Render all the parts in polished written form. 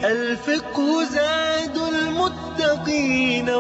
الفقه زاد المتقين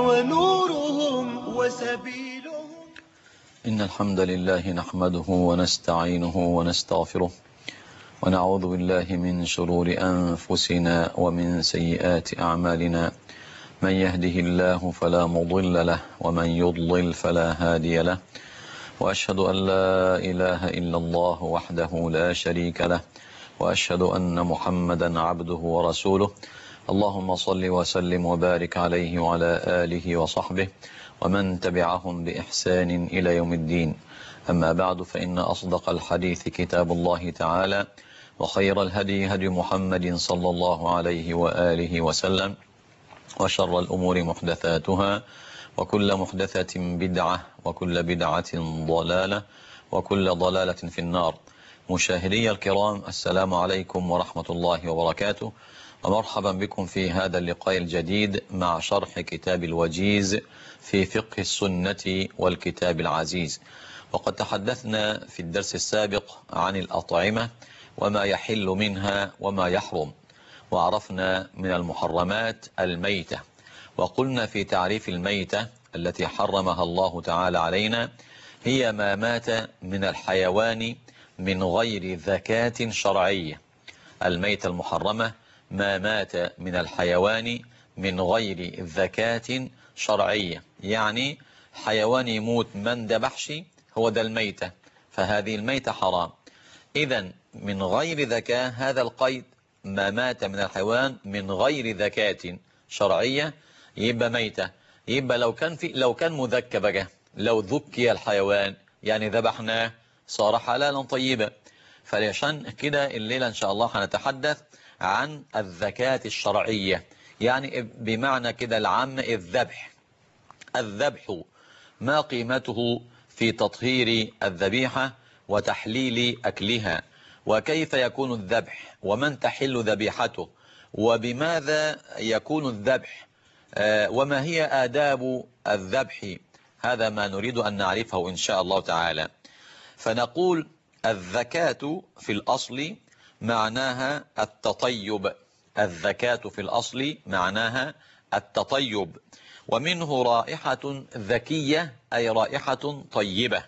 ونورهم وسبيلهم. إن الحمد لله نحمده ونستعينه ونستغفره ونعوذ بالله من شرور أنفسنا ومن سيئات أعمالنا. من يهده الله فلا مضل له ومن يضلل فلا هادي له، وأشهد أن لا إله إلا الله وحده لا شريك له، وأشهد أن محمدا عبده ورسوله. اللهم صل وسلم وبارك عليه وعلى آله وصحبه ومن تبعهم بإحسان إلى يوم الدين. أما بعد، فإن أصدق الحديث كتاب الله تعالى، وخير الهدي هدي محمد صلى الله عليه وآله وسلم، وشر الأمور محدثاتها، وكل محدثة بدعة، وكل بدعة ضلالة، وكل ضلالة في النار. مشاهدي الكرام، السلام عليكم ورحمة الله وبركاته، ومرحبا بكم في هذا اللقاء الجديد مع شرح كتاب الوجيز في فقه السنة والكتاب العزيز. وقد تحدثنا في الدرس السابق عن الأطعمة وما يحل منها وما يحرم، وعرفنا من المحرمات الميتة، وقلنا في تعريف الميتة التي حرمها الله تعالى علينا: هي ما مات من الحيوان من غير ذكاة شرعية. الميتة المحرمة ما مات من الحيوان من غير ذكاة شرعية، يعني حيوان يموت ما اندبحش، هو ده الميتة، فهذه الميتة حرام. إذن من غير ذكاة، هذا القيد، ما مات من الحيوان من غير ذكاة شرعية يبقى ميتة. يبقى لو كان مذكى بقى، لو ذكي الحيوان يعني ذبحناه، صار حلالا طيبا. فليشان كده الليلة إن شاء الله هنتحدث عن الذكاة الشرعية، يعني بمعنى كده العام الذبح. الذبح ما قيمته في تطهير الذبيحة وتحليل أكلها، وكيف يكون الذبح، ومن تحل ذبيحته، وبماذا يكون الذبح، وما هي آداب الذبح. هذا ما نريد أن نعرفه إن شاء الله تعالى. فنقول الذكاة في الأصل معناها التطيب. الذكاة في الأصل معناها التطيب، ومنه رائحة ذكية أي رائحة طيبة.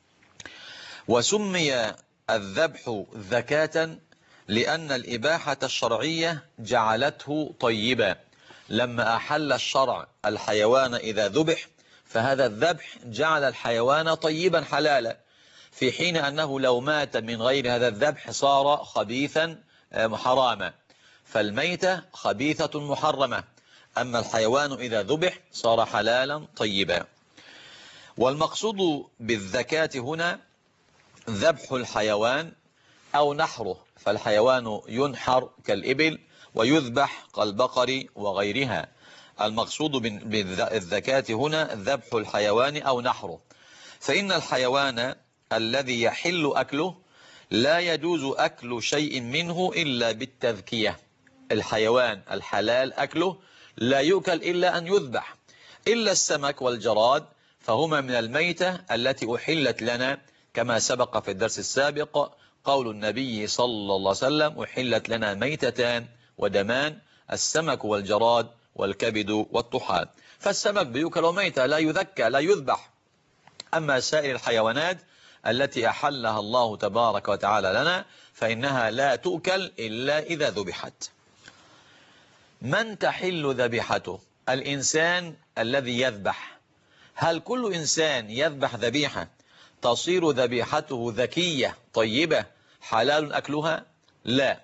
وسمي الذبح ذكاة لأن الإباحة الشرعية جعلته طيبا. لما أحل الشرع الحيوان إذا ذبح، فهذا الذبح جعل الحيوان طيبا حلالا، في حين أنه لو مات من غير هذا الذبح صار خبيثا حراما. فالميتة خبيثة محرمة، أما الحيوان إذا ذبح صار حلالا طيبا. والمقصود بالذكاة هنا ذبح الحيوان أو نحره، فالحيوان ينحر كالإبل ويذبح كالبقر وغيرها. المقصود بالذكاة هنا ذبح الحيوان أو نحره، فإن الحيوان الذي يحل أكله لا يجوز أكل شيء منه إلا بالتذكية. الحيوان الحلال أكله لا يؤكل إلا أن يذبح، إلا السمك والجراد فهما من الميتة التي أحلت لنا، كما سبق في الدرس السابق قول النبي صلى الله عليه وسلم: أحلت لنا ميتتان ودمان، السمك والجراد والكبد والطحال. فالسمك بيؤكل ميتة، لا يذكى لا يذبح. أما سائر الحيوانات التي أحلها الله تبارك وتعالى لنا فإنها لا تؤكل إلا إذا ذبحت. من تحل ذبيحته؟ الإنسان الذي يذبح. هل كل إنسان يذبح ذبيحة تصير ذبيحته ذكية طيبة حلال أكلها؟ لا.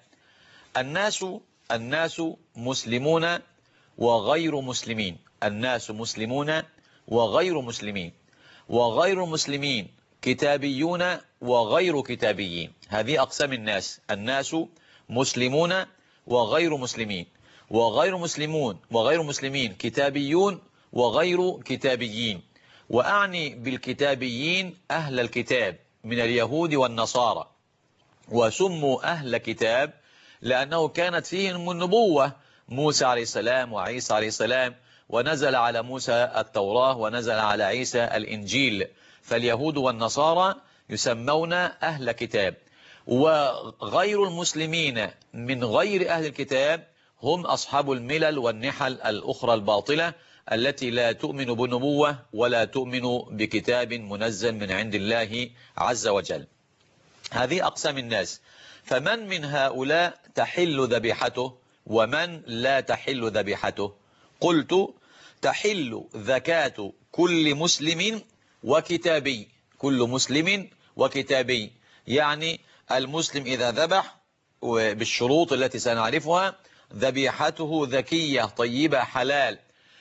الناس مسلمون وغير مسلمين. الناس مسلمون وغير مسلمين، وغير مسلمين كتابيون وغير كتابيين. هذه أقسام الناس: الناس مسلمون وغير مسلمين، وغير مسلمين كتابيون وغير كتابيين. وأعني بالكتابيين أهل الكتاب من اليهود والنصارى، وسموا أهل كتاب لأنه كانت فيهم النبوة، موسى عليه السلام وعيسى عليه السلام، ونزل على موسى التوراة ونزل على عيسى الإنجيل. فاليهود والنصارى يسمون أهل كتاب. وغير المسلمين من غير أهل الكتاب هم أصحاب الملل والنحل الأخرى الباطلة التي لا تؤمن بنبوة ولا تؤمن بكتاب منزل من عند الله عز وجل. هذه أقسام الناس. فمن من هؤلاء تحل ذبيحته ومن لا تحل ذبيحته؟ قلت تحل زكاة كل مسلم وكتابي. كل مسلم وكتابي يعني المسلم إذا ذبح بالشروط التي سنعرفها ذبيحته ذكية طيبة حلال.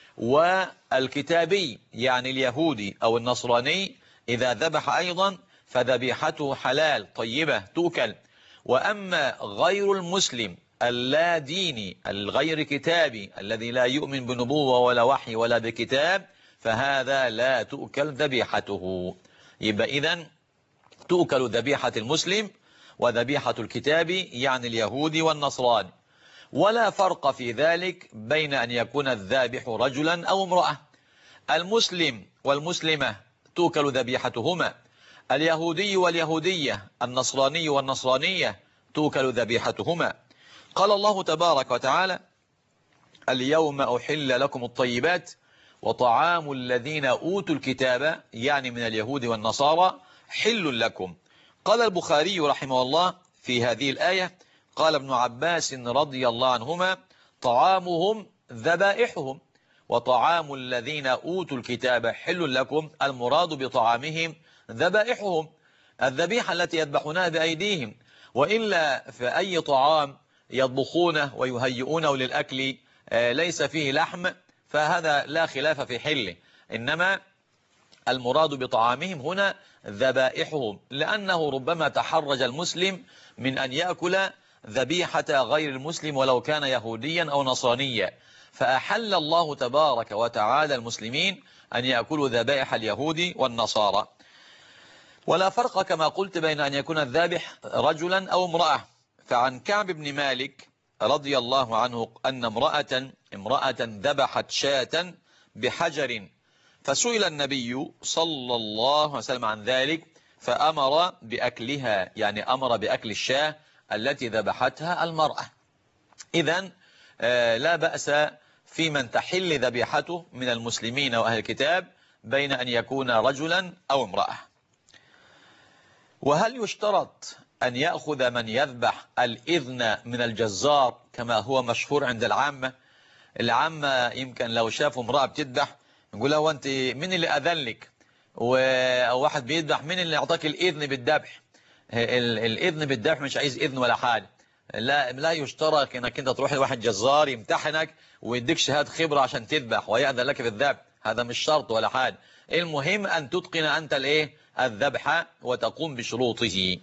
والكتابي يعني اليهودي أو النصراني إذا ذبح أيضا فذبيحته حلال طيبة تؤكل. وأما غير المسلم اللا ديني الغير كتابي الذي لا يؤمن بنبوة ولا وحي ولا بكتاب فهذا لا تؤكل ذبيحته. يبقى إذن تؤكل ذبيحة المسلم وذبيحة الكتابي يعني اليهودي والنصراني. ولا فرق في ذلك بين أن يكون الذابح رجلا أو امرأة. المسلم والمسلمة تؤكل ذبيحتهما، اليهودي واليهودية، النصراني والنصرانية تؤكل ذبيحتهما. قال الله تبارك وتعالى اليوم أحل لكم الطيبات وطعام الذين أوتوا الكتاب يعني من اليهود والنصارى حل لكم. قال البخاري رحمه الله في هذه الآية قال ابن عباس رضي الله عنهما طعامهم ذبائحهم وطعام الذين أوتوا الكتاب حل لكم. المراد بطعامهم ذبائحهم الذبيحة التي يذبحونها بأيديهم، وإلا فأي طعام يطبخونه ويهيئونه للأكل ليس فيه لحم فهذا لا خلاف في حله، إنما المراد بطعامهم هنا ذبائحهم، لأنه ربما تحرج المسلم من أن يأكل ذبيحة غير المسلم ولو كان يهوديا أو نصرانيا، فأحل الله تبارك وتعالى المسلمين أن يأكلوا ذبائح اليهود والنصارى. ولا فرق كما قلت بين أن يكون الذابح رجلا أو امرأة. فعن كعب بن مالك رضي الله عنه أن امرأة ذبحت شاة بحجر فسئل النبي صلى الله عليه وسلم عن ذلك فأمر بأكلها، يعني أمر بأكل الشاة التي ذبحتها المرأة. إذن لا بأس في من تحل ذبيحته من المسلمين وأهل الكتاب بين أن يكون رجلا أو امرأة. وهل يشترط أن يأخذ من يذبح الإذن من الجزار كما هو مشهور عند العامة؟ العامة يمكن لو شافوا امرأة بتذبح يقول له وانت من اللي أذن لك؟ وواحد بيذبح من اللي أعطاك الإذن بالذبح؟ الإذن بالذبح مش عايز إذن ولا حاجة. لا يشترط انك انت تروح لواحد جزار يمتحنك ويديك شهادة خبرة عشان تذبح ويأذن لك في الذبح، هذا مش شرط ولا حاجة. المهم أن تتقن أنت الذبح وتقوم بشروطه.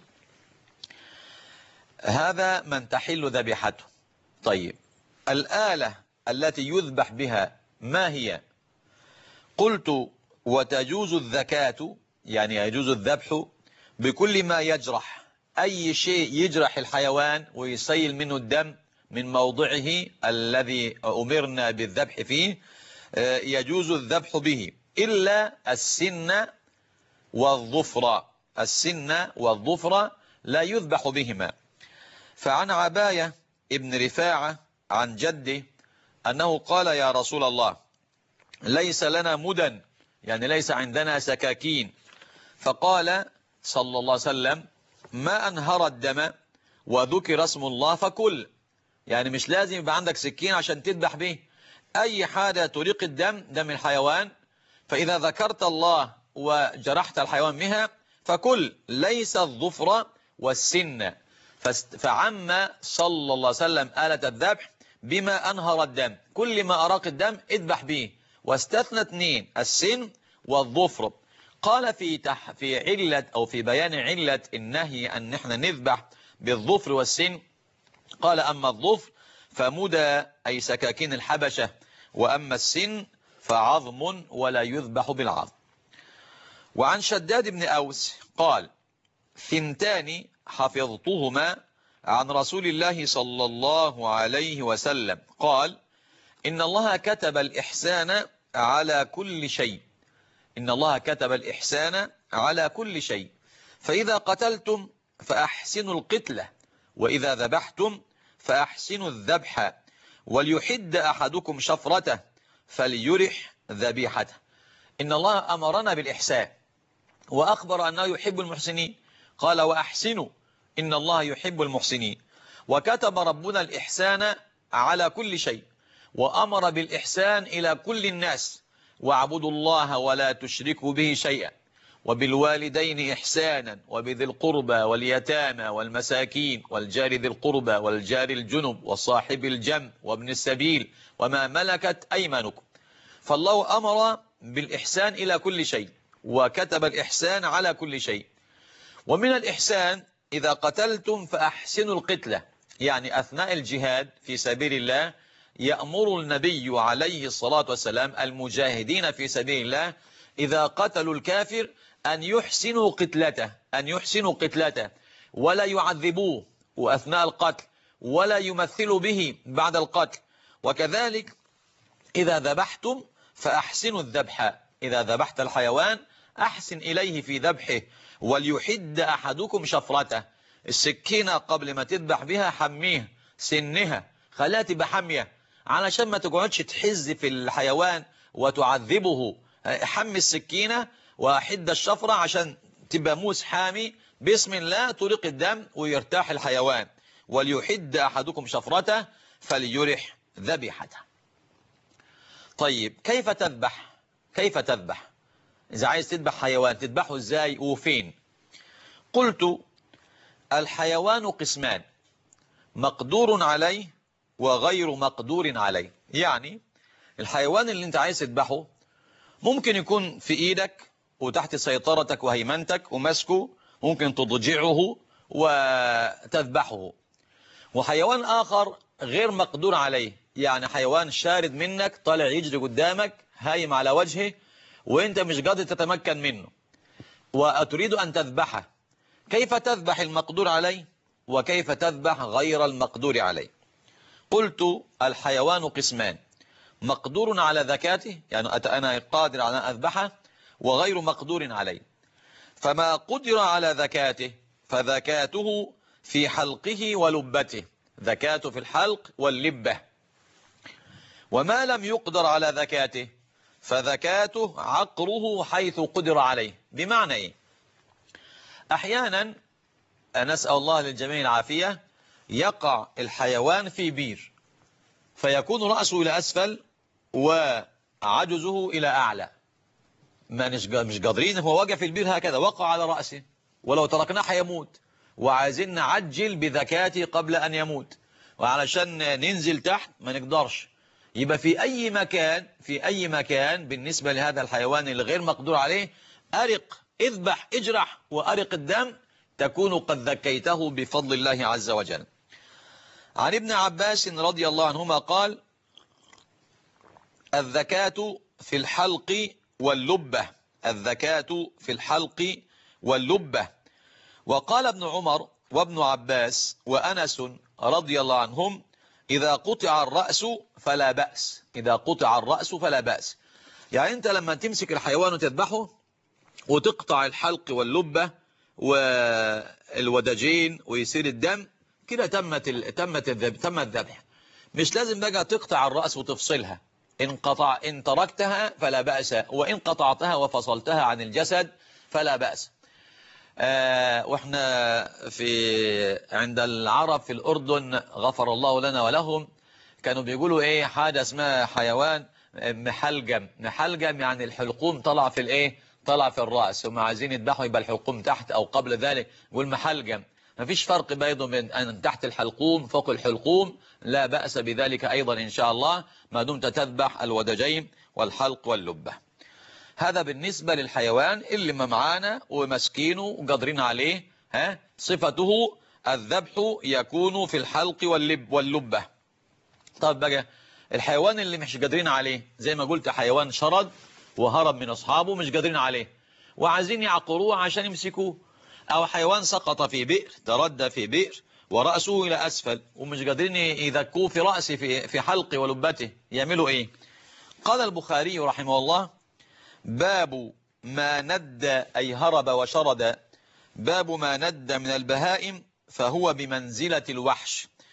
هذا من تحل ذبيحته. طيب الآلة التي يذبح بها ما هي؟ قلت وتجوز الذكاة يعني يجوز الذبح بكل ما يجرح، أي شيء يجرح الحيوان ويسيل منه الدم من موضعه الذي أمرنا بالذبح فيه يجوز الذبح به إلا السن والظفر. السن والظفر لا يذبح بهما. فعن عباية ابن رفاعة عن جده أنه قال يا رسول الله ليس لنا مدن، يعني ليس عندنا سكاكين. فقال صلى الله عليه وسلم ما أنهر الدم وذكر اسم الله فكل، يعني مش لازم يبقى عندك سكين عشان تذبح به، أي حاجة تريق الدم دم الحيوان فإذا ذكرت الله وجرحت الحيوان بها فكل، ليس الظفر والسن. فعم صلى الله عليه وسلم آلة الذبح بما أنهر الدم، كل ما أراق الدم اذبح به، واستثنى اثنين السن والظفر. قال في علة أو في بيان علة النهي أن نحن نذبح بالظفر والسن قال أما الظفر فمدى أي سكاكين الحبشة، وأما السن فعظم ولا يذبح بالعظم. وعن شداد بن أوس قال ثنتان حفظتهما عن رسول الله صلى الله عليه وسلم قال إن الله كتب الإحسان على كل شيء، إن الله كتب الإحسان على كل شيء، فإذا قتلتم فأحسنوا القتلة، وإذا ذبحتم فأحسنوا الذبح، وليحد أحدكم شفرته فليرح ذبيحته. إن الله أمرنا بالإحسان وأخبر أنه يحب المحسنين، قال وأحسنوا إن الله يحب المحسنين. وكتب ربنا الإحسان على كل شيء، وأمر بالإحسان إلى كل الناس، واعبدوا الله ولا تشركوا به شيئا، وبالوالدين إحسانا، وبذي القربى واليتامى والمساكين والجار ذي القربى والجار الجنب والصاحب الجنب وابن السبيل وما ملكت أيمانكم. فالله أمر بالإحسان إلى كل شيء، وكتب الإحسان على كل شيء. ومن الإحسان إذا قتلتم فأحسنوا القتلة، يعني أثناء الجهاد في سبيل الله يأمر النبي عليه الصلاة والسلام المجاهدين في سبيل الله إذا قتلوا الكافر أن يحسنوا قتلته ولا يعذبوه أثناء القتل ولا يمثلوا به بعد القتل. وكذلك إذا ذبحتم فأحسنوا الذبح، إذا ذبحت الحيوان أحسن إليه في ذبحه. وليحد أحدكم شفرته، السكينة قبل ما تذبح بها حميها، سنها، خليها تبقى حامية علشان ما تقعدش تحز في الحيوان وتعذبه. حمي السكينة وحد الشفرة عشان تبقى موس حامي، بسم الله طريق الدم ويرتاح الحيوان. وليحد أحدكم شفرته فليرح ذبيحته. طيب كيف تذبح؟ إذا عايز تذبح حيوان تذبحه إزاي وفين؟ قلت الحيوان قسمان، مقدور عليه وغير مقدور عليه. يعني الحيوان اللي انت عايز تذبحه ممكن يكون في ايدك وتحت سيطرتك وهيمنتك ومسكه، ممكن تضجعه وتذبحه. وحيوان آخر غير مقدور عليه، يعني حيوان شارد منك، طالع يجري قدامك هايم على وجهه وانت مش قادر تتمكن منه وتريد أن تذبحه. كيف تذبح المقدور عليه وكيف تذبح غير المقدور عليه؟ قلت الحيوان قسمان، مقدور على ذكاته، يعني أنا قادر على أن أذبحه، وغير مقدور عليه. فما قدر على ذكاته فذكاته في حلقه ولبته، ذكاته في الحلق واللبة. وما لم يقدر على ذكاته فذكاته عقره حيث قدر عليه. بمعنى إيه؟ أحيانا نسأل الله للجميع العافية، يقع الحيوان في بير فيكون رأسه إلى أسفل وعجزه إلى أعلى، مش قادرين، هو وقع في البير هكذا، وقع على رأسه، ولو تركناه حيموت، وعايزين نعجل بذكاته قبل أن يموت، وعلشان ننزل تحت ما نقدرش. يبقى في أي مكان بالنسبة لهذا الحيوان اللي غير مقدور عليه، أرق، اذبح، اجرح وأرق الدم، تكون قد ذكيته بفضل الله عز وجل. عن ابن عباس رضي الله عنهما قال: الذكاة في الحلق واللبة، الذكاة في الحلق واللبة. وقال ابن عمر وابن عباس وأنس رضي الله عنهم: إذا قطع الرأس فلا بأس، إذا قطع الرأس فلا بأس. يعني أنت لما تمسك الحيوان وتذبحه وتقطع الحلق واللبة والودجين ويصير الدم كده، تم الذبح. مش لازم بقى تقطع الرأس وتفصلها، إن تركتها فلا بأس، وإن قطعتها وفصلتها عن الجسد فلا بأس. واحنا عند العرب في الأردن غفر الله لنا ولهم، كانوا بيقولوا ايه، حاجة اسمها حيوان محلجم. محلجم يعني الحلقوم طلع في الايه، طلع في الرأس، هم عايزين يذبحوا يبقى الحلقوم تحت او قبل ذلك، يقول محلجم. مفيش فرق بينه من أن تحت الحلقوم فوق الحلقوم، لا بأس بذلك أيضا إن شاء الله، ما دمت تذبح الودجين والحلق واللبة. هذا بالنسبة للحيوان اللي ما معانا ومسكينه وقادرين عليه، صفته الذبح يكون في الحلق واللبة. طب بقى الحيوان اللي مش قادرين عليه، زي ما قلت حيوان شرد وهرب من أصحابه مش قادرين عليه وعايزين يعقروه عشان يمسكوه، أو حيوان سقط في بئر، تردى في بئر ورأسه إلى أسفل ومش قادرين يذكوه في رأسه في حلقه ولبته، يعملوا إيه؟ قال البخاري رحمه الله: باب ما ند أي هرب وشرد، باب ما ند من البهائم فهو بمنزلة الوحش.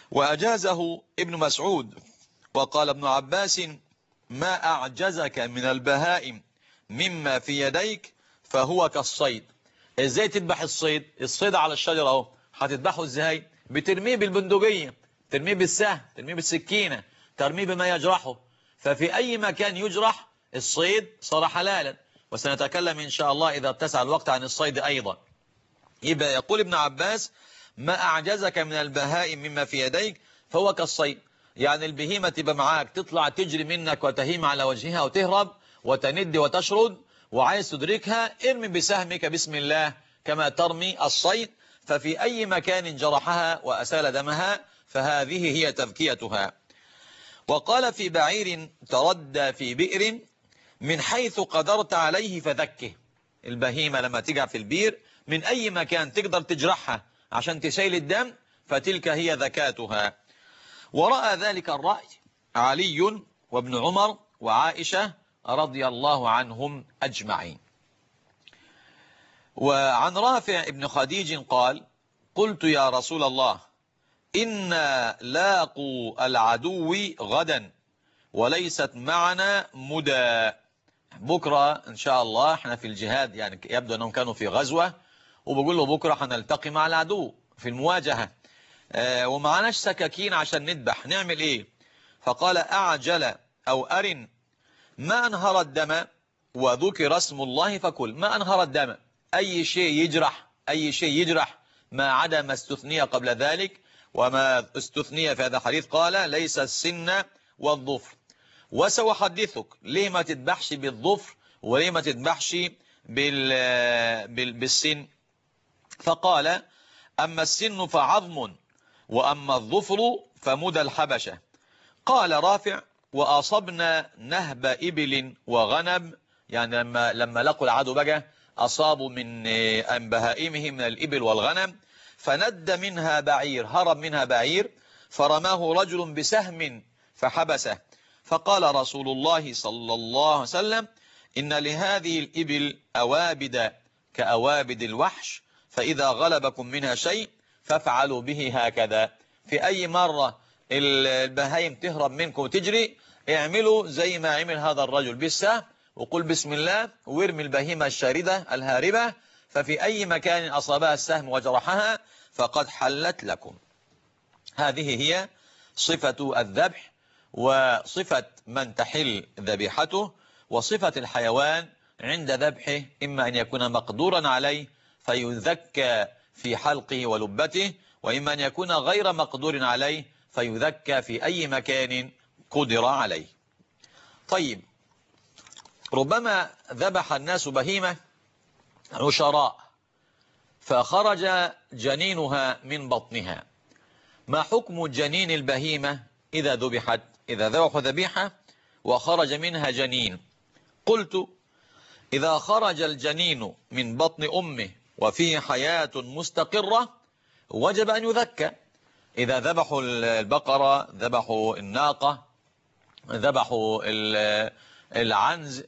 وأجازه ابن مسعود. وقال ابن عباس: ما أعجزك من البهائم مما في يديك فهو كالصيد. ازاي تذبح الصيد؟ الصيد على الشجرة اهو، هتذبحه ازاي؟ بترميه بالبندقية، ترميه بالسهم، ترميه بالسكينة، ترميه بما يجرحه. ففي أي مكان يجرح الصيد صار حلالا، وسنتكلم إن شاء الله إذا اتسع الوقت عن الصيد أيضا. يبقى يقول ابن عباس: ما أعجزك من البهائم مما في يديك فهو كالصيد. يعني البهيمة تبقى معاك تطلع تجري منك وتهيم على وجهها وتهرب وتند وتشرد، وعايز تدركها ارمي بسهمك بسم الله كما ترمي الصيد. ففي أي مكان جرحها وأسال دمها فهذه هي تذكيتها. وقال: في بعير تردى في بئر من حيث قدرت عليه فذكه. البهيمة لما تقع في البير من أي مكان تقدر تجرحها عشان تسيل الدم فتلك هي ذكاتها. ورأى ذلك الرأي علي وابن عمر وعائشة رضي الله عنهم أجمعين. وعن رافع ابن خديج قال: قلت يا رسول الله إنا لاقوا العدو غدا وليست معنا مدى. بكرة إن شاء الله احنا في الجهاد، يعني يبدو أنهم كانوا في غزوة، وبقول له بكرة هنلتقي مع العدو في المواجهة، ومعناش سكاكين عشان نذبح، نعمل إيه؟ فقال: أعجل أو أرن ما أنهر الدم وذكر اسم الله فكل. ما أنهر الدم أي شيء يجرح، أي شيء يجرح ما عدا ما استثني قبل ذلك. وما استثني في هذا الحديث قال: ليس السن والظفر. وسأحدثك ليه ما تذبحش بالظفر وليه ما تذبحش بالسن. فقال: أما السن فعظم وأما الظفر فمدى الحبشة. قال رافع: وأصبنا نهب إبل وغنم، يعني لما لقوا العدو بقى أصابوا من بهائمهم من الإبل والغنم، فند منها بعير، هرب منها بعير، فرماه رجل بسهم فحبسه. فقال رسول الله صلى الله عليه وسلم: إن لهذه الإبل أوابد كأوابد الوحش، فإذا غلبكم منها شيء فافعلوا به هكذا. في أي مرة البهايم تهرب منكم وتجري اعملوا زي ما عمل هذا الرجل بالسهم، وقل بسم الله وارمي البهيمة الشاردة الهاربة، ففي أي مكان أصابها السهم وجرحها فقد حلت لكم. هذه هي صفة الذبح، وصفة من تحل ذبيحته، وصفة الحيوان عند ذبحه، إما أن يكون مقدورا عليه فيذكى في حلقه ولبته، وإما أن يكون غير مقدور عليه فيذكى في أي مكان قدر عليه. طيب، ربما ذبح الناس بهيمة عشراء فخرج جنينها من بطنها. ما حكم جنين البهيمة إذا ذبحت؟ إذا ذبحوا ذبيحة وخرج منها جنين، قلت: إذا خرج الجنين من بطن أمه وفيه حياة مستقرة وجب أن يذكى. إذا ذبحوا البقرة، ذبحوا الناقة، ذبحوا العنز،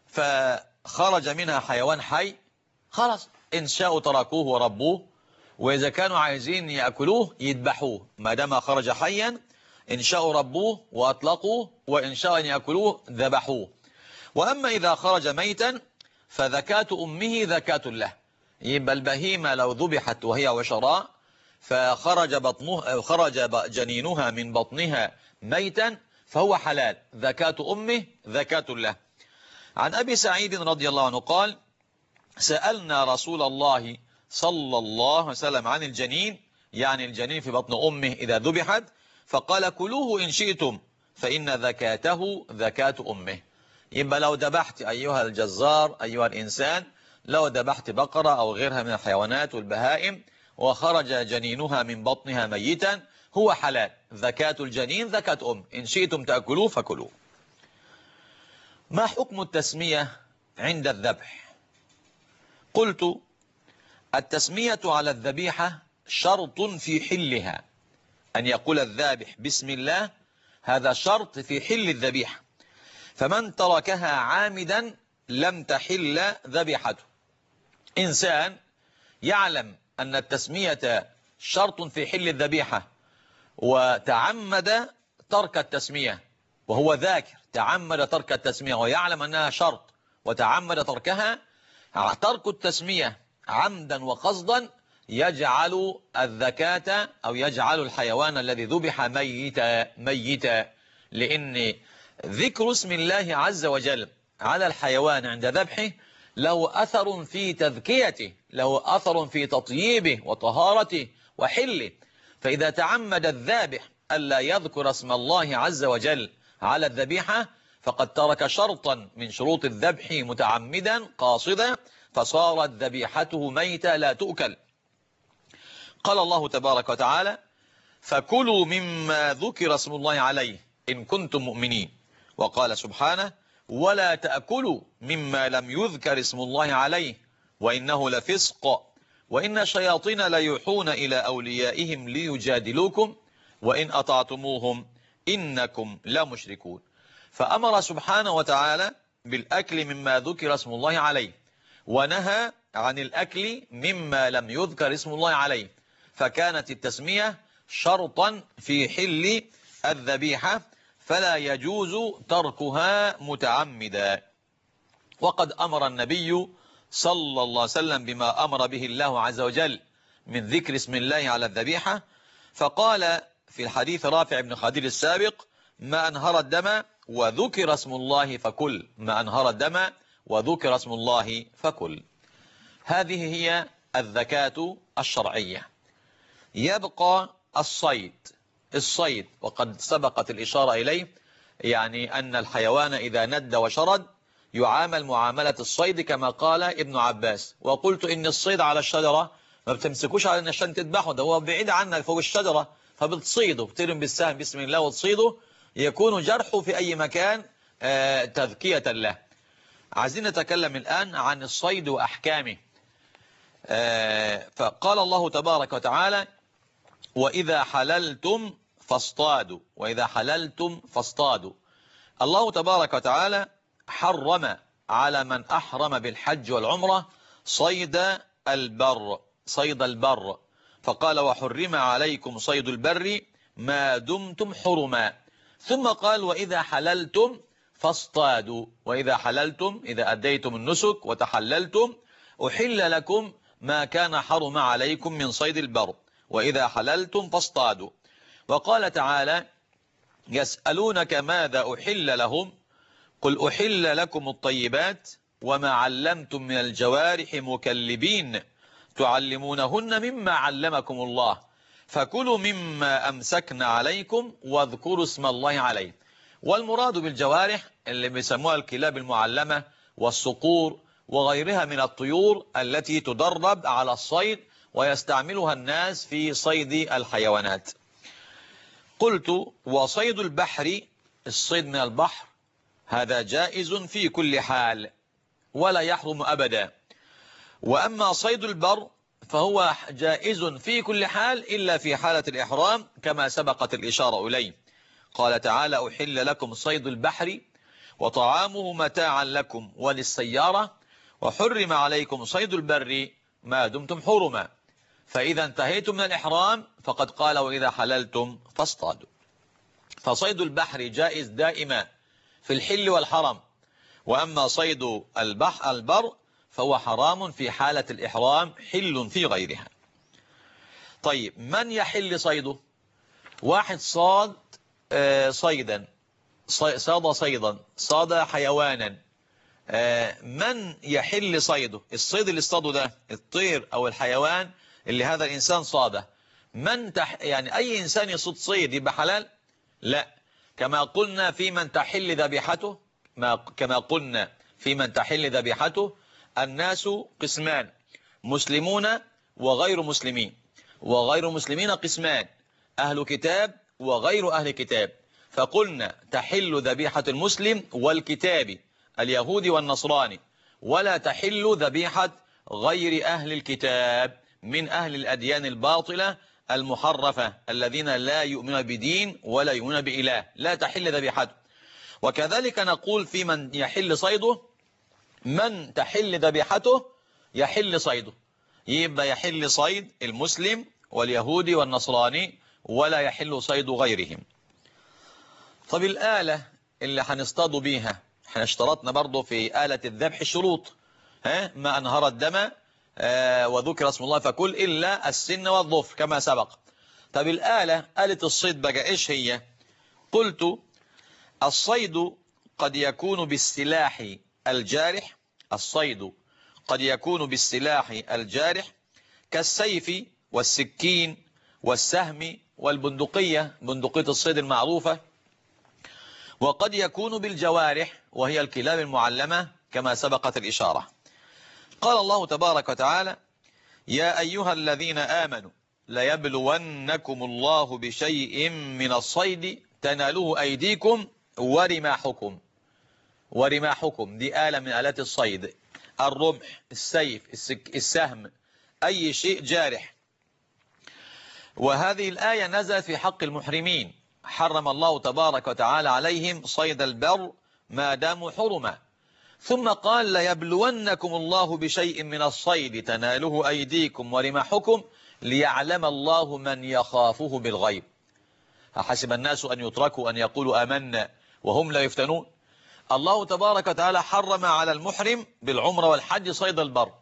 فخرج منها حيوان حي، خلاص إن شاءوا تركوه وربوه، وإذا كانوا عايزين يأكلوه يذبحوه، ما دام خرج حيا إن شاءوا ربوه وأطلقوه، وإن شاءوا أن يأكلوه ذبحوه. وأما إذا خرج ميتا فذكاة أمه ذكاة له. يبقى البهيمة لو ذبحت وهي عشراء خرج جنينها من بطنها ميتا فهو حلال، ذكاة أمه ذكاة له. عن أبي سعيد رضي الله عنه قال: سألنا رسول الله صلى الله عليه وسلم عن الجنين، يعني الجنين في بطن أمه إذا ذبحت، فقال: كلوه إن شئتم فإن ذكاته ذكاة أمه. يبقى لو ذبحت أيها الجزار أيها الإنسان، لو ذبحت بقرة أو غيرها من الحيوانات والبهائم وخرج جنينها من بطنها ميتا هو حلال، ذكاة الجنين ذكاة أم، إن شئتم تأكلوه فكلوه. ما حكم التسمية عند الذبح؟ قلت: التسمية على الذبيحة شرط في حلها، أن يقول الذابح بسم الله، هذا شرط في حل الذبيحة، فمن تركها عامدا لم تحل ذبيحته. إنسان يعلم أن التسمية شرط في حل الذبيحة وتعمد ترك التسمية وهو ذاكر، تعمد ترك التسمية ويعلم أنها شرط وتعمد تركها، ترك التسمية عمدا وقصدا يجعل الذكاة أو يجعل الحيوان الذي ذبح ميتا، لأن ذكر اسم الله عز وجل على الحيوان عند ذبحه له أثر في تذكيته، له أثر في تطييبه وطهارته وحله. فإذا تعمد الذابح ألا يذكر اسم الله عز وجل على الذبيحة فقد ترك شرطا من شروط الذبح متعمدا قاصدا، فصارت ذبيحته ميتة لا تؤكل. قال الله تبارك وتعالى: فكلوا مما ذكر اسم الله عليه إن كنتم مؤمنين. وقال سبحانه: ولا تأكلوا مما لم يذكر اسم الله عليه وإنه لفسق وإن الشياطين ليوحون إلى أوليائهم ليجادلوكم وإن أطعتموهم إنكم لمشركون. فأمر سبحانه وتعالى بالأكل مما ذكر اسم الله عليه، ونهى عن الأكل مما لم يذكر اسم الله عليه، فكانت التسمية شرطا في حل الذبيحة فلا يجوز تركها متعمدا. وقد أمر النبي صلى الله عليه وسلم بما أمر به الله عز وجل من ذكر اسم الله على الذبيحة، فقال في الحديث رافع بن خديج السابق: ما أنهر الدم وذكر اسم الله فكل، ما أنهر الدم وذكر اسم الله فكل. هذه هي الذكاة الشرعية. يبقى الصيد وقد سبقت الإشارة إليه، يعني أن الحيوان إذا ند وشرد يعامل معاملة الصيد كما قال ابن عباس. وقلت إن الصيد على الشجرة ما بتمسكوش عشان تذبحه، ده هو بعيد عنك فوق الشجرة فبتصيده، بترم بالسهم بسم الله وتصيده، يكون جرحه في أي مكان تذكية له. عايزين نتكلم الآن عن الصيد وأحكامه. فقال الله تبارك وتعالى: وإذا حللتم فاصطادوا، وإذا حللتم فاصطادوا. الله تبارك وتعالى حرم على من أحرم بالحج والعمرة صيد البر، فقال: وحرم عليكم صيد البر ما دمتم حرما. ثم قال: وإذا حللتم فاصطادوا، وإذا حللتم إذا أديتم النسك وتحللتم أحل لكم ما كان حرم عليكم من صيد البر وإذا حللتم فاصطادوا. وقال تعالى: يسألونك ماذا أحل لهم قل أحل لكم الطيبات وما علمتم من الجوارح مكلبين تعلمونهن مما علمكم الله فكلوا مما أمسكن عليكم واذكروا اسم الله عليه. والمراد بالجوارح اللي بيسموها الكلاب المعلمة والصقور وغيرها من الطيور التي تدرب على الصيد ويستعملها الناس في صيد الحيوانات. قلت: وصيد البحر، الصيد من البحر، هذا جائز في كل حال ولا يحرم أبدا. وأما صيد البر فهو جائز في كل حال إلا في حالة الإحرام كما سبقت الإشارة إليه. قال تعالى: أحل لكم صيد البحر وطعامه متاعا لكم وللسيارة وحرم عليكم صيد البر ما دمتم حرما. فإذا انتهيتم من الإحرام فقد قال: وإذا حللتم فاصطادوا. فصيد البحر جائز دائما في الحل والحرم، وأما صيد البر فهو حرام في حالة الإحرام، حل في غيرها. طيب، من يحل صيده؟ واحد صاد صيدا، صاد حيوانا، من يحل صيده؟ الصيد اللي اصطاده ده الطير أو الحيوان اللي هذا الإنسان صاده، يعني أي إنسان يصيد صيد يبقى حلال؟ لا، كما قلنا في من تحل ذبيحته، كما قلنا في من تحل ذبيحته الناس قسمان: مسلمون وغير مسلمين، وغير مسلمين قسمان: أهل كتاب وغير أهل كتاب. فقلنا تحل ذبيحة المسلم والكتاب اليهود والنصراني، ولا تحل ذبيحة غير أهل الكتاب من أهل الأديان الباطلة المحرفة الذين لا يؤمنون بدين ولا يؤمنون بإله، لا تحل ذبيحته. وكذلك نقول في من يحل صيده: من تحل ذبيحته يحل صيده، يبقى يحل صيد المسلم واليهودي والنصراني ولا يحل صيد غيرهم. طب الآلة اللي هنصطادوا بيها، احنا اشترطنا برضو في آلة الذبح شروط، ما أنهر الدم وذكر اسم الله فكل إلا السن والظفر كما سبق. طب آلة الصيد بقى إيش هي؟ قلت الصيد قد يكون بالسلاح الجارح، الصيد قد يكون بالسلاح الجارح كالسيف والسكين والسهم والبندقية، بندقية الصيد المعروفة. وقد يكون بالجوارح وهي الكلاب المعلمة كما سبقت الإشارة. قال الله تبارك وتعالى: يا أيها الذين آمنوا ليبلونكم الله بشيء من الصيد تناله أيديكم ورماحكم. ورماحكم دي آلة من آلات الصيد، الرمح، السيف، السهم، أي شيء جارح. وهذه الآية نزلت في حق المحرمين، حرم الله تبارك وتعالى عليهم صيد البر ما داموا حرما. ثم قال: ليبلونكم الله بشيء من الصيد تناله أيديكم ورماحكم ليعلم الله من يخافه بالغيب. أحسب الناس أن يتركوا أن يقولوا آمنا وهم لا يفتنون. الله تبارك وتعالى حرم على المحرم بالعمرة والحج صيد البر،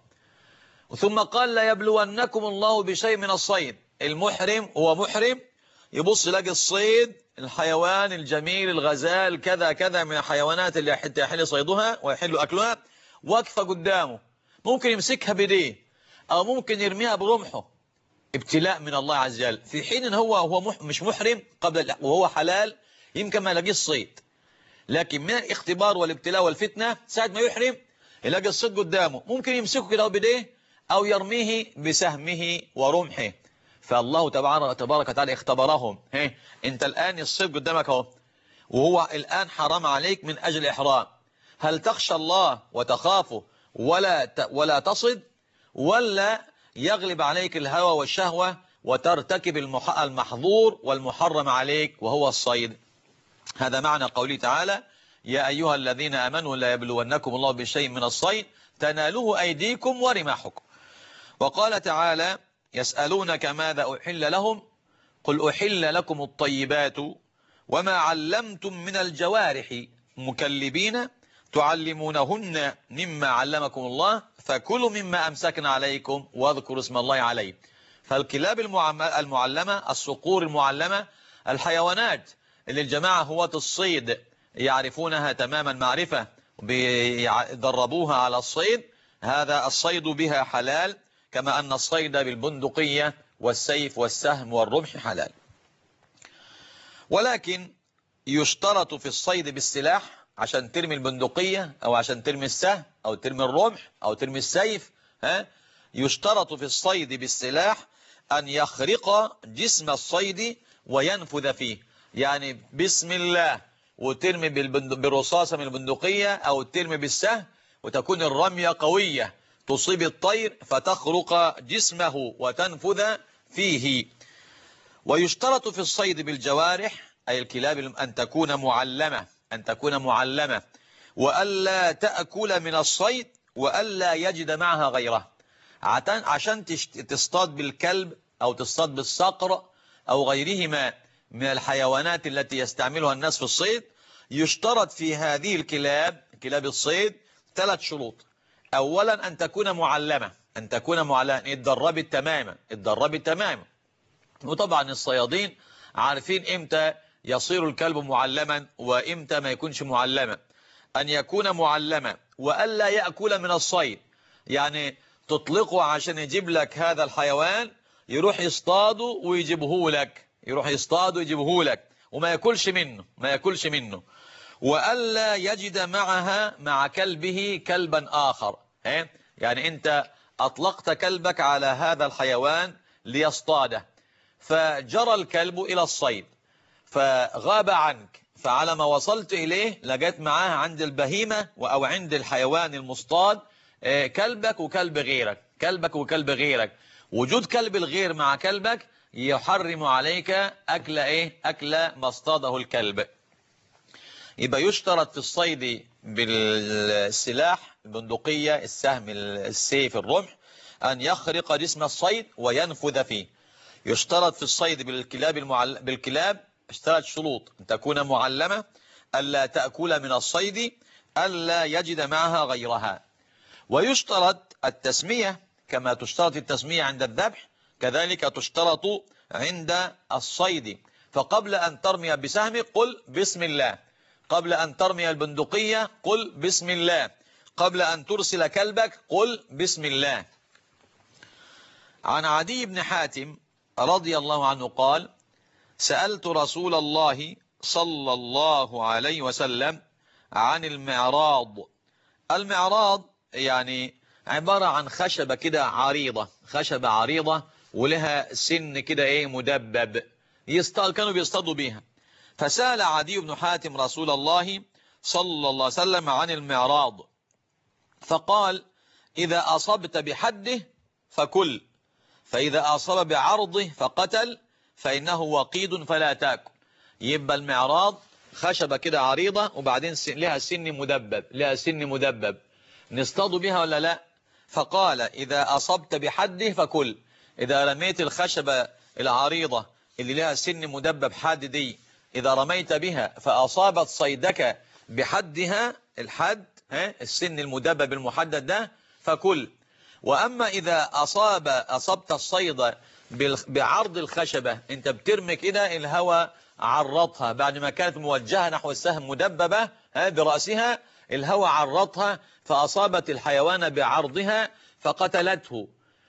ثم قال: ليبلونكم الله بشيء من الصيد. المحرم هو محرم يبص يلاقي الصيد، الحيوان الجميل، الغزال، كذا كذا من الحيوانات اللي حتى يحل صيدها ويحل أكلها واقفة قدامه، ممكن يمسكها بيديه أو ممكن يرميها برمحه، ابتلاء من الله عز وجل. في حين ان هو مش محرم قبل وهو حلال يمكن ما يلاقيش الصيد، لكن من الاختبار والابتلاء والفتنة ساعة ما يحرم يلاقي الصيد قدامه، ممكن يمسكه كده بيديه أو يرميه بسهمه ورمحه. فالله تبارك وتعالى اختبرهم. انت الآن الصيد قدامك اهو، وهو الآن حرام عليك من أجل إحرام. هل تخشى الله وتخافه ولا تصد، ولا يغلب عليك الهوى والشهوة وترتكب المحظور والمحرم عليك وهو الصيد؟ هذا معنى قوله تعالى: يا أيها الذين آمنوا لا يبلونكم الله بشيء من الصيد تناله أيديكم ورماحكم. وقال تعالى: يسألونك ماذا أحل لهم قل أحل لكم الطيبات وما علمتم من الجوارح مكلبين تعلمونهن مما علمكم الله فكلوا مما أمسكنا عليكم واذكروا اسم الله عليه. فالكلاب المعلمة، الصقور المعلمة، الحيوانات اللي الجماعة هواة الصيد يعرفونها تماما معرفة بيدربوها على الصيد، هذا الصيد بها حلال، كما أن الصيد بالبندقية والسيف والسهم والرمح حلال. ولكن يشترط في الصيد بالسلاح، عشان ترمي البندقية أو عشان ترمي السهم أو ترمي الرمح أو ترمي السيف، يشترط في الصيد بالسلاح أن يخرق جسم الصيد وينفذ فيه. يعني بسم الله وترمي بالرصاصة من البندقية أو ترمي بالسهم وتكون الرمية قوية تصيب الطير فتخرق جسمه وتنفذ فيه. ويشترط في الصيد بالجوارح أي الكلاب أن تكون معلمة وألا تأكل من الصيد وألا يجد معها غيره. عشان تصطاد بالكلب أو تصطاد بالصقر أو غيرهما من الحيوانات التي يستعملها الناس في الصيد، يشترط في هذه كلاب الصيد 3 شروط. أولا أن تكون معلمة، اتدربت تماما. وطبعا الصيادين عارفين إمتى يصير الكلب معلما وإمتى ما يكونش معلما. أن يكون معلما وألا يأكل من الصيد، يعني تطلقه عشان يجيب لك هذا الحيوان، يروح يصطاده ويجيبه لك وما يأكلش منه. وألا يجد مع كلبه كلبا آخر. يعني أنت أطلقت كلبك على هذا الحيوان ليصطاده، فجرى الكلب إلى الصيد فغاب عنك، فعلى ما وصلت إليه لقيت معاه عند البهيمة أو عند الحيوان المصطاد كلبك وكلب غيرك. وجود كلب الغير مع كلبك يحرم عليك أكل ما اصطاده الكلب. يبقى يشترط في الصيد بالسلاح، البندقية، السهم، السيف، الرمح، أن يخرق جسم الصيد وينفذ فيه. يشترط في الصيد بالكلاب اشترط شروط: أن تكون معلمة، ألا تأكل من الصيد، ألا يجد معها غيرها. ويشترط التسمية كما تشترط التسمية عند الذبح، كذلك تشترط عند الصيد. فقبل أن ترمي بسهم قل بسم الله، قبل أن ترمي البندقية قل بسم الله، قبل أن ترسل كلبك قل بسم الله. عن عدي بن حاتم رضي الله عنه قال: سألت رسول الله صلى الله عليه وسلم عن المعراض. المعراض يعني عبارة عن خشبة كده عريضة، خشبة عريضة ولها سن كده ايه مدبب، كانوا بيصطادوا بيها. فسأل عدي بن حاتم رسول الله صلى الله عليه وسلم عن المعراض، فقال: إذا أصبت بحده فكل، فإذا أصاب بعرضه فقتل، فإنه وقيد فلا تأكل. يبقى المعراض خشبة كده عريضة وبعدين لها سن مدبب، لها سن مدبب، نصطاد بها ولا لا؟ فقال: إذا أصبت بحده فكل. إذا رميت الخشبة العريضة اللي لها سن مدبب حاد دي، إذا رميت بها فأصابت صيدك بحدها، الحد السن المدبب المحدد ده، فكل. وأما إذا أصبت الصيد بعرض الخشبة، أنت بترمي كده الهواء عرضها بعد ما كانت موجهة نحو السهم مدببة برأسها، الهواء عرضها فأصابت الحيوان بعرضها فقتلته،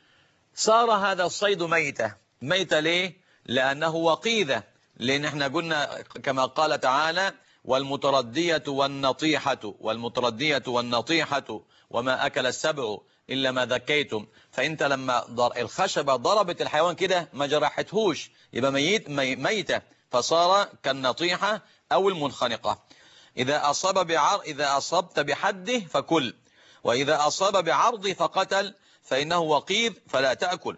صار هذا الصيد ميتة. ميتة ليه؟ لأنه وقيذة، لأن احنا قلنا كما قال تعالى: والمتردية والنطيحة، والمتردية والنطيحة وما أكل السبع إلا ما ذكيتم. فأنت لما الخشبة ضربت الحيوان كده ما جرحتهوش، يبقى ميتة، فصار كالنطيحة أو المنخنقة. إذا أصبت بحده فكل، وإذا أصاب بعرضه فقتل، فإنه وقيذ فلا تأكل.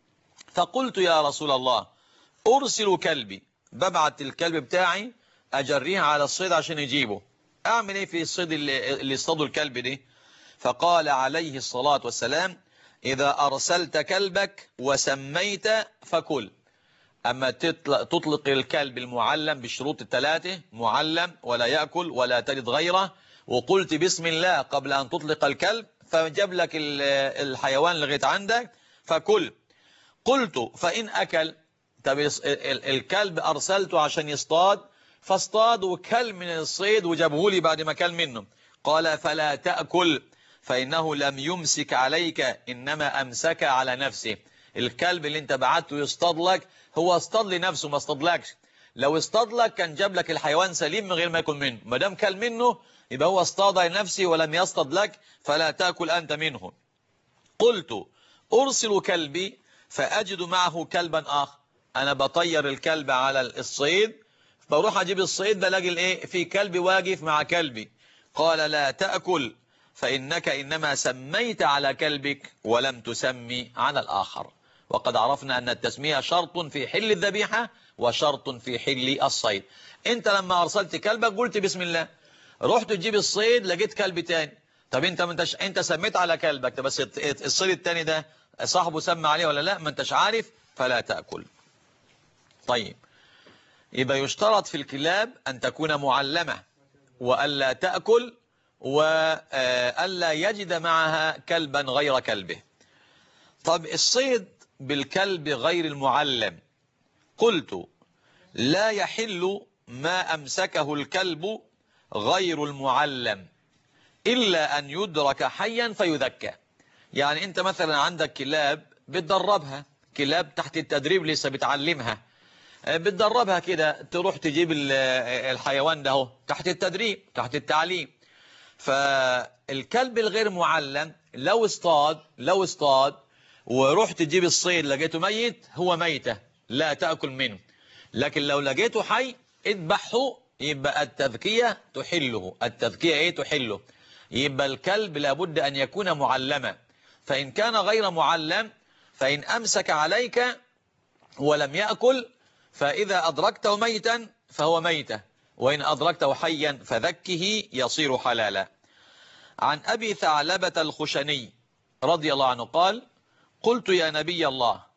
فقلت: يا رسول الله، أرسل كلبي، ببعت الكلب بتاعي أجريها على الصيد عشان يجيبه، أعمل إيه في الصيد اللي اصطادوا الكلب دي؟ فقال عليه الصلاة والسلام: إذا أرسلت كلبك وسميت فكل. أما تطلق الكلب المعلم بالشروط الثلاثة، معلم ولا يأكل ولا تجد غيره، وقلت بسم الله قبل أن تطلق الكلب، فجاب لك الحيوان لغاية عندك، فكل. قلت: فإن أكل؟ طب الكلب أرسلته عشان يصطاد، فاصطاد وكل من الصيد وجابه لي بعد ما كل منه. قال: فلا تأكل، فإنه لم يمسك عليك، إنما أمسك على نفسه. الكلب اللي انت بعته يصطاد لك هو اصطاد لنفسه، ما اصطادلكش. لو اصطاد لك كان جاب لك الحيوان سليم من غير ما يكون منه، ما دام كل منه يبقى هو اصطاد لنفسه ولم يصطاد لك، فلا تأكل أنت منه. قلت: أرسل كلبي فأجد معه كلبا آخر، أنا بطير الكلب على الصيد، بروح أجيب الصيد بلاقي الايه في كلب واقف مع كلبي. قال: لا تأكل، فإنك إنما سميت على كلبك ولم تسمي على الآخر. وقد عرفنا أن التسمية شرط في حل الذبيحة وشرط في حل الصيد. انت لما أرسلت كلبك قلت بسم الله، رحت تجيب الصيد لقيت كلب تاني، طب انت سميت على كلبك، بس الصيد التاني ده صاحبه سمى عليه ولا لا، ما انتش عارف، فلا تأكل. طيب، يبقى يشترط في الكلاب أن تكون معلمة، وألا تأكل، وألا يجد معها كلبا غير كلبه. طب الصيد بالكلب غير المعلم، قلت: لا يحل ما أمسكه الكلب غير المعلم إلا أن يدرك حيا فيذكى. يعني أنت مثلا عندك كلاب بتدربها، كلاب تحت التدريب لسه بتعلمها، بتدربها كده، تروح تجيب الحيوان ده هو تحت التدريب تحت التعليم. فالكلب الغير معلم لو اصطاد ورحت تجيب الصيد لقيته ميت، هو ميتة لا تأكل منه. لكن لو لقيته حي اذبحه، يبقى التذكية تحله. التذكية ايه تحله؟ يبقى الكلب لابد أن يكون معلما. فإن كان غير معلم، فإن أمسك عليك ولم يأكل، فإذا أدركته ميتا فهو ميتة، وإن أدركته حيا فذكه يصير حلالا. عن أبي ثعلبة الخشني رضي الله عنه قال: قلت: يا نبي الله،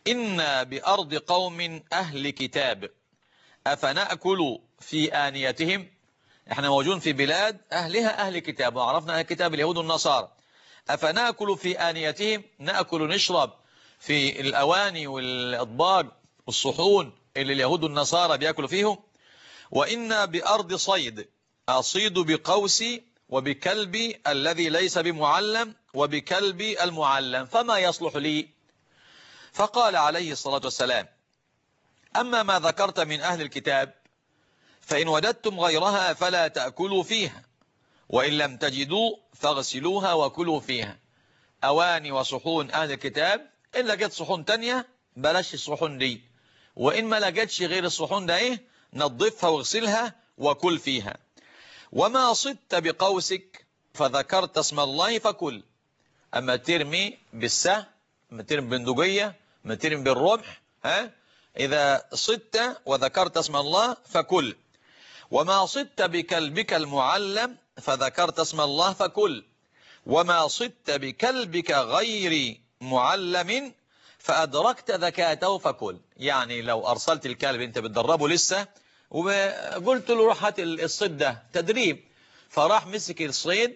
إنا بأرض قوم أهل كتاب أفنأكل في آنيتهم. احنا موجودين في بلاد أهلها أهل كتاب، وعرفنا أهل كتاب اليهود والنصارى. أفنأكل في آنيتهم، نأكل نشرب في الأواني والأطباق والصحون اللي اليهود والنصارى بيأكلوا فيهم. وإنا بأرض صيد أصيد بقوسي وبكلبي الذي ليس بمعلم وبكلبي المعلم، فما يصلح لي؟ فقال عليه الصلاة والسلام: أما ما ذكرت من أهل الكتاب فإن وجدتم غيرها فلا تأكلوا فيها، وإن لم تجدوا فاغسلوها وكلوا فيها. أواني وصحون أهل الكتاب، إن لقيت صحون تانية بلاش الصحون دي، وإن ما لقيتش غير الصحون ده نظفها واغسلها وكل فيها. وما صدت بقوسك فذكرت اسم الله فكل. أما ترمي بالسهم، أما ترمي بالبندقية، أما ترمي بالرمح، إذا صدت وذكرت اسم الله فكل. وما صدت بكلبك المعلم فذكرت اسم الله فكل. وما صدت بكلبك غير معلم فأدركت ذكاته فكل. يعني لو أرسلت الكلب أنت بتدربه لسه وقلت له روح هات الصيد ده تدريب، فراح مسك الصيد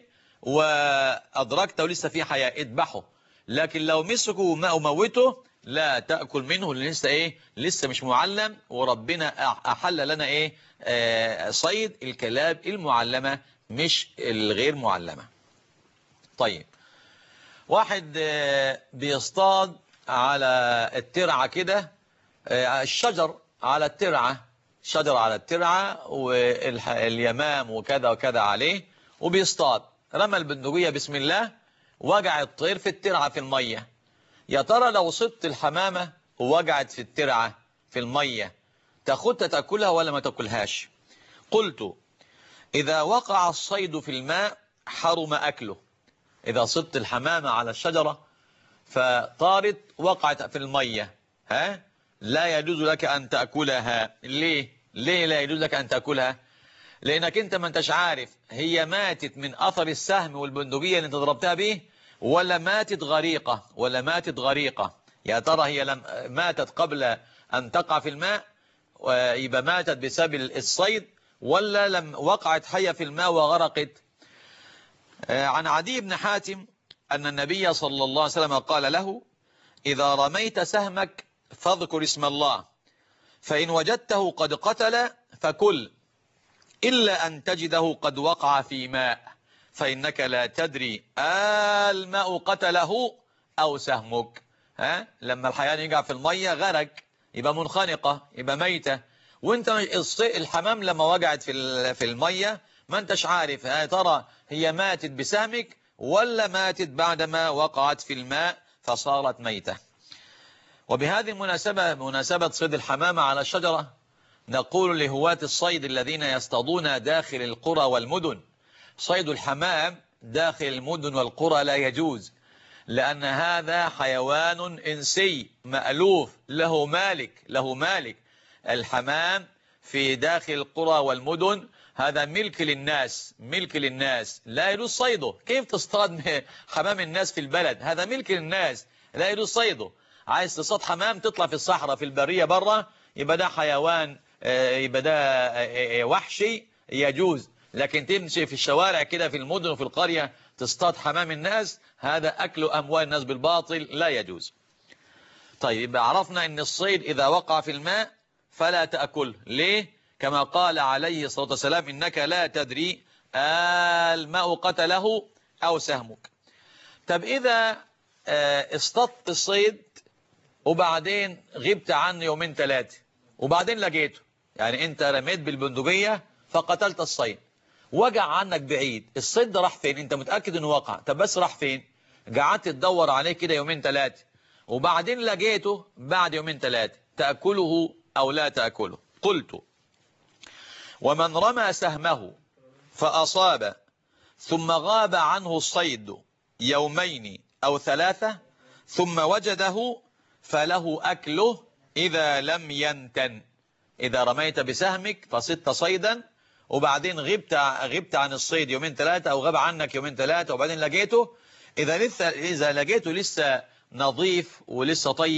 وأدركته لسه في حياة اذبحه. لكن لو مسكه وموته لا تأكل منه، لسه لسه مش معلم، وربنا أحل لنا صيد الكلاب المعلمة مش الغير معلمة. طيب، واحد بيصطاد على الترعة كده، الشجر على الترعة، شجر على الترعة واليمام وكذا وكذا عليه، وبيصطاد، رمى البندقية بسم الله، وقع الطير في الترعة في المية. يا ترى لو صدت الحمامة ووقعت في الترعة في المية تاخدها تأكلها ولا ما تأكلهاش؟ قلت: إذا وقع الصيد في الماء حرم أكله. إذا صدت الحمامة على الشجرة فطارت وقعت في المية، لا يجوز لك أن تأكلها. ليه لا يجوز لك أن تأكلها؟ لأنك أنت ما انتش عارف هي ماتت من أثر السهم والبندقية اللي انت ضربتها به، ولا ماتت غريقة. يا ترى هي ماتت قبل أن تقع في الماء يبقى ماتت بسبب الصيد، ولا لم وقعت حية في الماء وغرقت؟ عن عدي بن حاتم أن النبي صلى الله عليه وسلم قال له: إذا رميت سهمك فاذكر اسم الله، فإن وجدته قد قتل فكل، إلا أن تجده قد وقع في ماء، فإنك لا تدري الماء قتله أو سهمك. لما الحيوان يقع في المية غرق، يبقى منخنقة، يبقى ميتة، وانت الحمام لما وقعت في المية ما انتش عارف ترى هي ماتت بسهمك ولا ماتت بعدما وقعت في الماء فصارت ميتة. وبهذه المناسبة، مناسبة صيد الحمامة على الشجرة، نقول لهواة الصيد الذين يصطادون داخل القرى والمدن: صيد الحمام داخل المدن والقرى لا يجوز، لأن هذا حيوان إنسي مألوف له مالك. الحمام في داخل القرى والمدن هذا ملك للناس، لا يجوز صيده. كيف تصطاد حمام الناس في البلد؟ هذا ملك للناس، لا يجوز صيده. عايز تصطاد حمام تطلع في الصحراء في البرية برة، يبقى ده حيوان، يبقى ده وحشي يجوز. لكن تمشي في الشوارع كده في المدن وفي القرية تصطاد حمام الناس، هذا أكل أموال الناس بالباطل، لا يجوز. طيب، يبقى عرفنا أن الصيد إذا وقع في الماء فلا تأكله. ليه؟ كما قال عليه الصلاة والسلام: إنك لا تدري الماء قتله أو سهمك. طب إذا اصطدت الصيد وبعدين غبت عنه يومين ثلاثة وبعدين لقيته، يعني أنت رميت بالبندقية فقتلت الصيد، وقع عنك بعيد، الصيد ده راح فين؟ أنت متأكد أنه وقع، طب بس راح فين؟ قعدت تدور عليه كده يومين ثلاثة وبعدين لقيته بعد يومين ثلاثة، تأكله أو لا تأكله؟ قلت: ومن رمى سهمه فأصاب ثم غاب عنه الصيد يومين أو ثلاثة ثم وجده فله أكله إذا لم ينتن. إذا رميت بسهمك فصدت صيدا وبعدين غبت عن الصيد يومين ثلاثة أو غاب عنك يومين ثلاثة وبعدين لقيته، إذا لقيته لسه نظيف ولسه طيب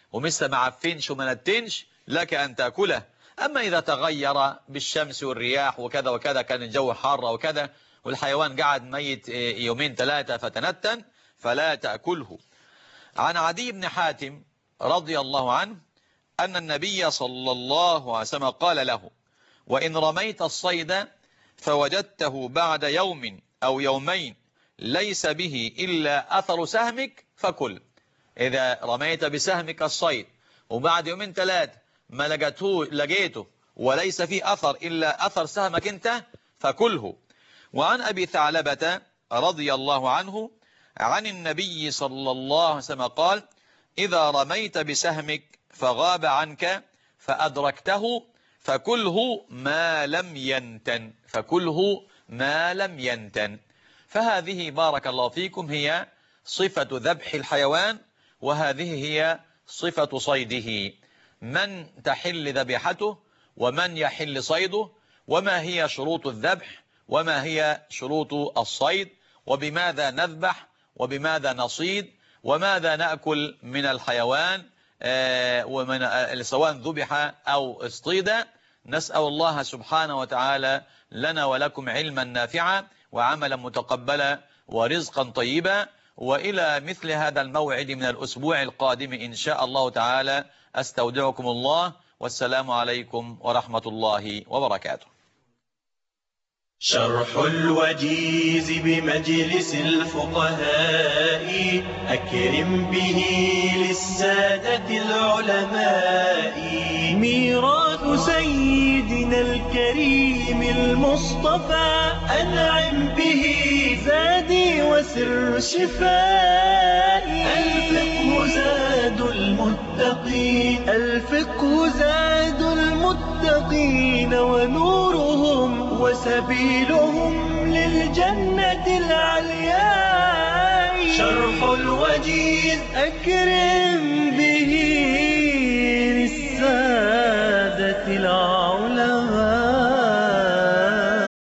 ومثل ما عفنش وما نتنش لك أن تأكله. أما إذا تغير بالشمس والرياح وكذا وكذا، كان الجو حار وكذا والحيوان قاعد ميت يومين ثلاثة فتنتن، فلا تأكله. عن عدي بن حاتم رضي الله عنه أن النبي صلى الله عليه وسلم قال له: وإن رميت الصيد فوجدته بعد يوم أو يومين ليس به إلا أثر سهمك فكل. إذا رميت بسهمك الصيد وبعد يومين ثلاثة ما لقيته وليس فيه أثر إلا أثر سهمك أنت فكله. وعن أبي ثعلبة رضي الله عنه عن النبي صلى الله عليه وسلم قال: إذا رميت بسهمك فغاب عنك فأدركته فكله ما لم ينتن، فكله ما لم ينتن. فهذه بارك الله فيكم هي صفة ذبح الحيوان، وهذه هي صفة صيده، من تحل ذبيحته ومن يحل صيده، وما هي شروط الذبح وما هي شروط الصيد، وبماذا نذبح وبماذا نصيد وماذا نأكل من الحيوان ومن سواء ذبح أو اصطيد. نسأل الله سبحانه وتعالى لنا ولكم علما نافعا وعملا متقبلا ورزقا طيبا. وإلى مثل هذا الموعد من الأسبوع القادم إن شاء الله تعالى أستودعكم الله، والسلام عليكم ورحمة الله وبركاته. شرح الوجيز بمجلس الفقهاء أكرم به للسادة العلماء. ميراث سيدنا الكريم المصطفى أنعم به زادي وسر شفائي. الفقه زاد المتقين، الفقه زاد المتقين ونورهم وسبيلهم للجنة العلياء. شرح الوجيز أكرم به